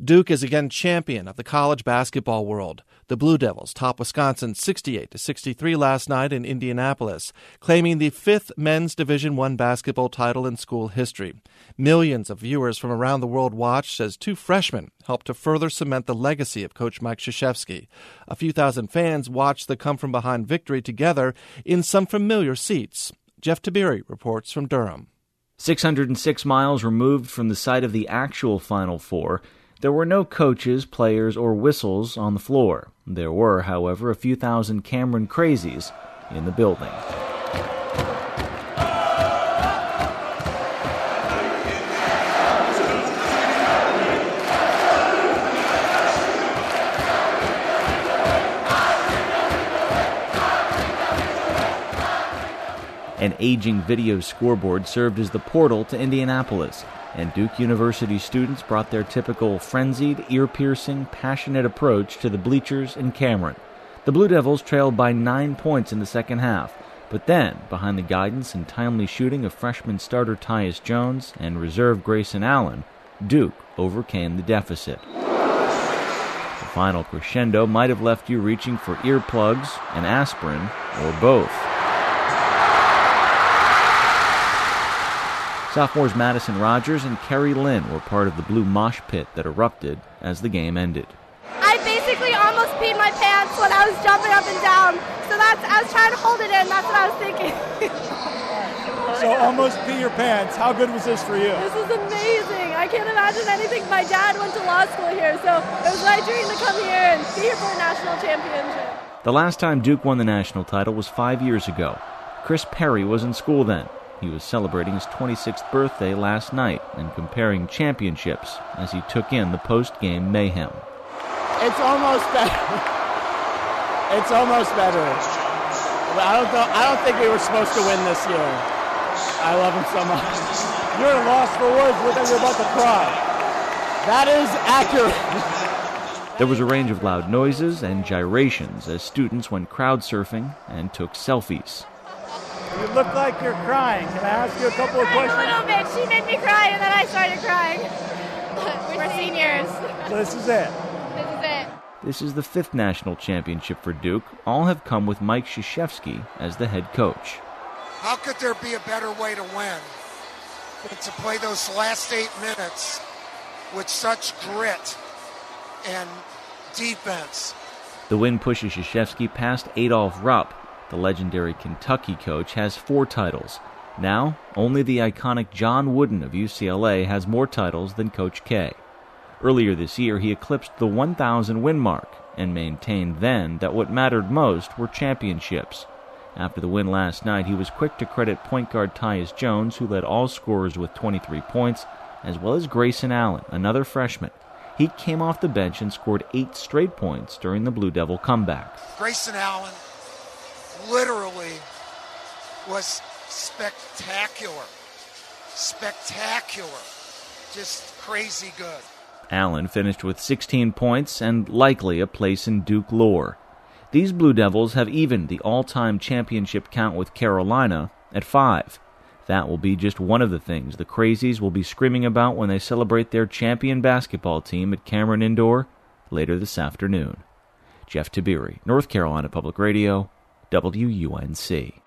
Duke is again champion of the college basketball world. The Blue Devils topped Wisconsin 68-63 last night in Indianapolis, claiming the fifth men's Division I basketball title in school history. Millions of viewers from around the world watched as two freshmen helped to further cement the legacy of Coach Mike Krzyzewski. A few thousand fans watched the come-from-behind victory together in some familiar seats. Jeff Tiberi reports from Durham. 606 miles removed from the site of the actual Final Four, there were no coaches, players, or whistles on the floor. There were, however, a few thousand Cameron crazies in the building. An aging video scoreboard served as the portal to Indianapolis, and Duke University students brought their typical frenzied, ear-piercing, passionate approach to the bleachers in Cameron. The Blue Devils trailed by 9 points in the second half, but then, behind the guidance and timely shooting of freshman starter Tyus Jones and reserve Grayson Allen, Duke overcame the deficit. The final crescendo might have left you reaching for earplugs, an aspirin, or both. Sophomores Madison Rogers and Kerry Lynn were part of the blue mosh pit that erupted as the game ended. I basically almost peed my pants when I was jumping up and down. So I was trying to hold it in. That's what I was thinking. So almost pee your pants. How good was this for you? This was amazing. I can't imagine anything. My dad went to law school here, so it was my dream to come here and be here for a national championship. The last time Duke won the national title was 5 years ago. Chris Perry was in school then. He was celebrating his 26th birthday last night and comparing championships as he took in the post-game mayhem. It's almost better. It's almost better. I don't think we were supposed to win this year. I love him so much. You're at a loss for words. Look like you're about to cry. That is accurate. There was a range of loud noises and gyrations as students went crowd surfing and took selfies. You look like you're crying. Can I ask you a couple of questions? A little bit. She made me cry, and then I started crying. We're seniors. So this is it. This is it. This is the fifth national championship for Duke. All have come with Mike Krzyzewski as the head coach. How could there be a better way to win than to play those last 8 minutes with such grit and defense? The win pushes Krzyzewski past Adolph Rupp. The legendary Kentucky coach has 4 titles. Now, only the iconic John Wooden of UCLA has more titles than Coach K. Earlier this year, he eclipsed the 1,000 win mark and maintained then that what mattered most were championships. After the win last night, he was quick to credit point guard Tyus Jones, who led all scorers with 23 points, as well as Grayson Allen, another freshman. He came off the bench and scored 8 straight points during the Blue Devil comeback. Grayson Allen literally was spectacular. Spectacular. Just crazy good. Allen finished with 16 points and likely a place in Duke lore. These Blue Devils have evened the all-time championship count with Carolina at 5. That will be just one of the things the Crazies will be screaming about when they celebrate their champion basketball team at Cameron Indoor later this afternoon. Jeff Tiberi, North Carolina Public Radio, WUNC.